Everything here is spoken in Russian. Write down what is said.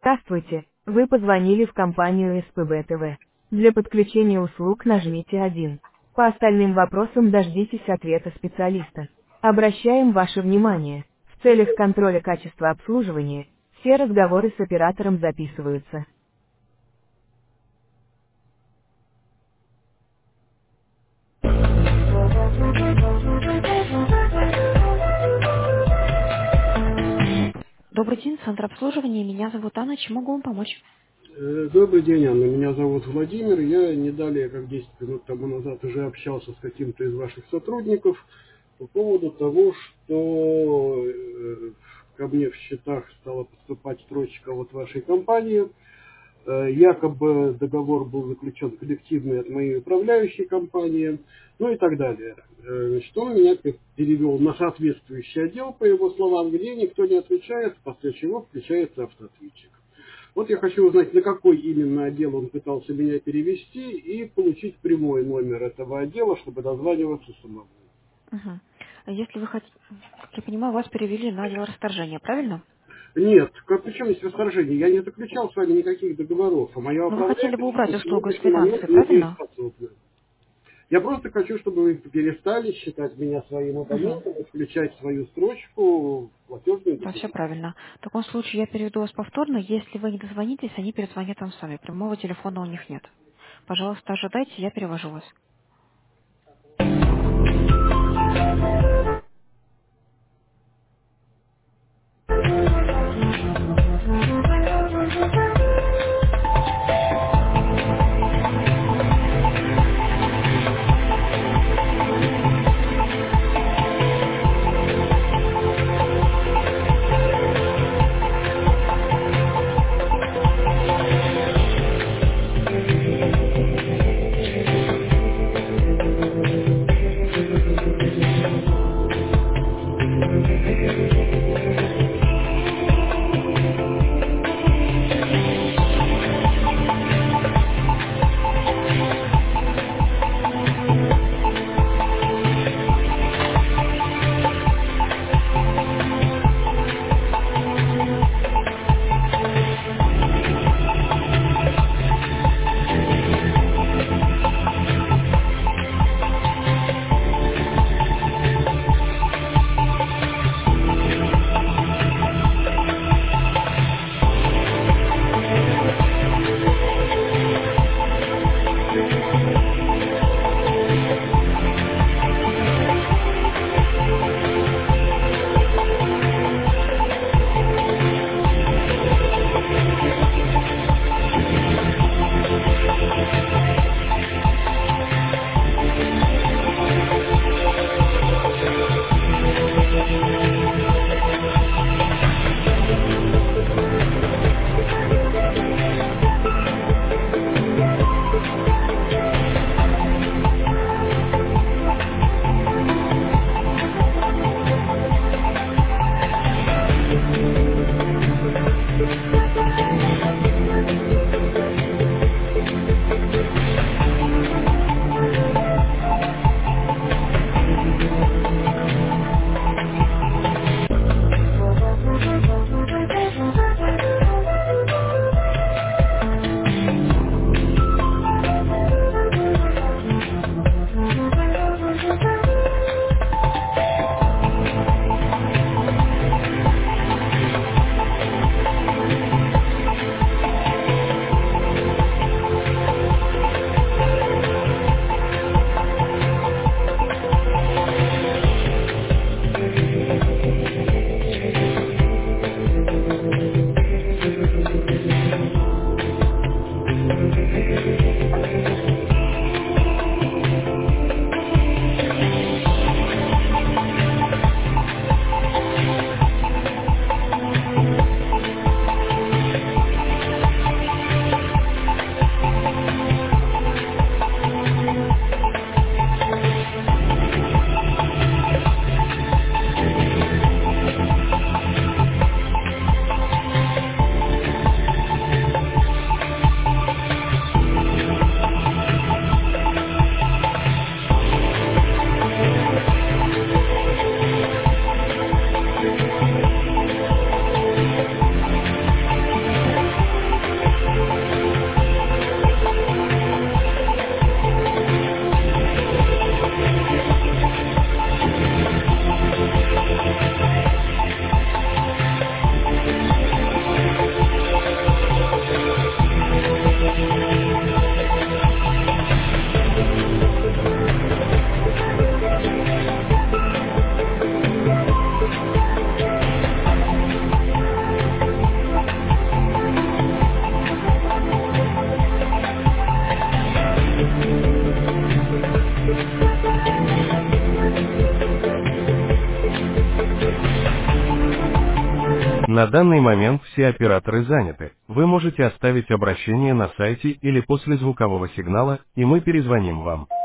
Здравствуйте, вы позвонили в компанию СПБ ТВ. Для подключения услуг нажмите 1. По остальным вопросам дождитесь ответа специалиста. Обращаем ваше внимание. В целях контроля качества обслуживания, все разговоры с оператором записываются. Добрый день, центр обслуживания. Меня зовут Анна. Чем могу вам помочь? Добрый день, Анна. Меня зовут Владимир. Я не далее, как 10 минут тому назад, уже общался с каким-то из ваших сотрудников по поводу того, что ко мне в счетах стала поступать строчка от вашей компании. Якобы договор был заключен коллективный от моей управляющей компании, ну и так далее. Значит, он меня перевел на соответствующий отдел, по его словам, где никто не отвечает, после чего включается автоответчик. Вот я хочу узнать, на какой именно отдел он пытался меня перевести и получить прямой номер этого отдела, чтобы дозваниваться самому. Угу. Если вы хотите, как я понимаю, вас перевели на отдел расторжения, правильно? Нет, причем есть расторжение. Я не заключал с вами никаких договоров, а моя Но вы хотели бы управляющая убрать на услугу из сегодняшний момент квитанции, правильно? недееспособна. Я просто хочу, чтобы вы перестали считать меня своим Угу. абонентом и включать свою строчку в платежную Да, все документ. правильно. В таком случае я переведу вас повторно. Если вы не дозвонитесь, они перезвонят вам сами. Прямого телефона у них нет. Пожалуйста, ожидайте, я перевожу вас. На данный момент все операторы заняты. Вы можете оставить обращение на сайте или после звукового сигнала, и мы перезвоним вам.